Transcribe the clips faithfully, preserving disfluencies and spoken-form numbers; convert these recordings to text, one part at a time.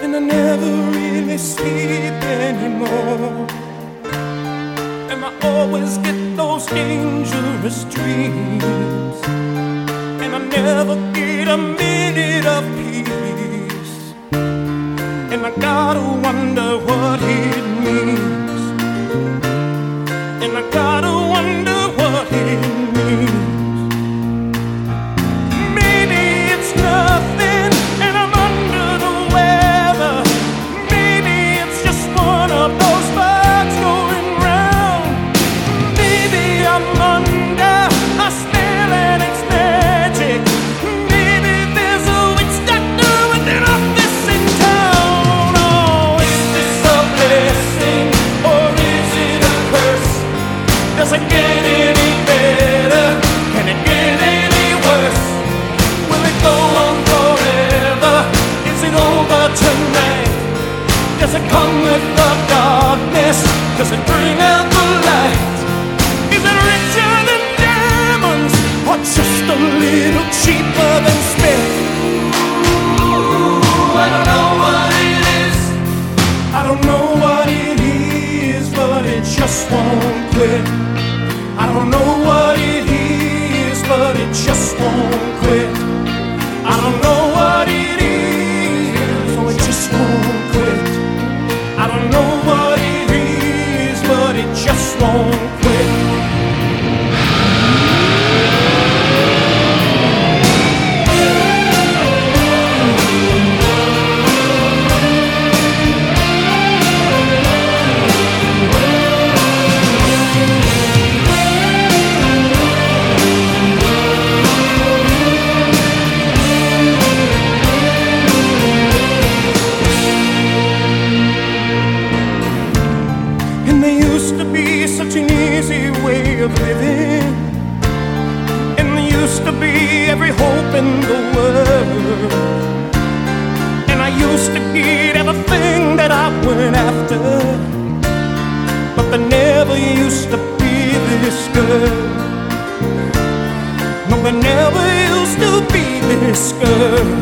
and I never really sleep anymore. And I always get those dangerous dreams, and I never get a minute of peace. And I gotta wonder what it means, and I gotta wonder what it means. Maybe it's nothing and I'm under the weather. Maybe it's just one of those bugs going round. Maybe I'm under a spell and it's magic. Maybe there's a witch doctor with an office in town. Oh, is this a blessing or is it a curse? Does it get any better? Can it get any worse? Will it go on forever? Is it over tonight? Does it come with the darkness? Does it bring out the light? Is it richer than diamonds or just a little cheaper than Smith? Ooh, I don't know what it is. I don't know what it is, but it just won't quit. I don't know what it is, but it just won't quit. I don't know what it is, so it just won't quit. I don't know what it is, but it just won't quit. Such an easy way of living, and there used to be every hope in the world, and I used to get everything that I went after, but there never used to be this girl. No, there never used to be this girl.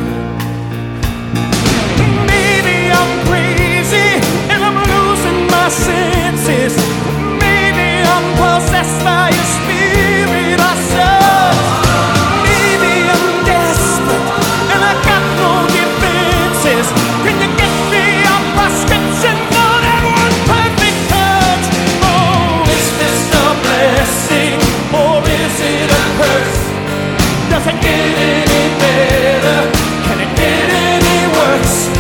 Maybe I'm crazy and I'm losing my senses. I'm possessed by your spirit, I said. Maybe I'm desperate and I got no defenses. Can you get me a prescription for that one perfect touch? Oh, is this a blessing or is it a curse? Does it get any better? Can it get any worse?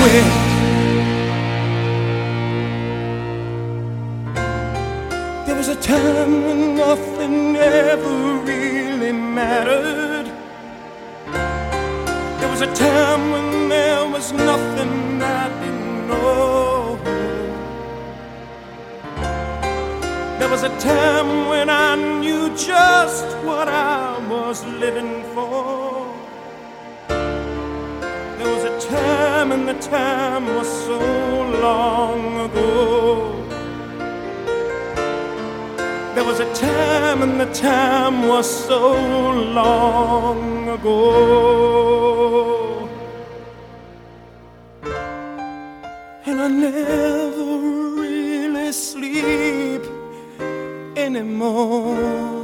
There was a time when nothing ever really mattered. There was a time when there was nothing I didn't know. There was a time when I knew just what I was living for. There was a time, and the time was so long ago. There was a time, and the time was so long ago. And I never really sleep anymore.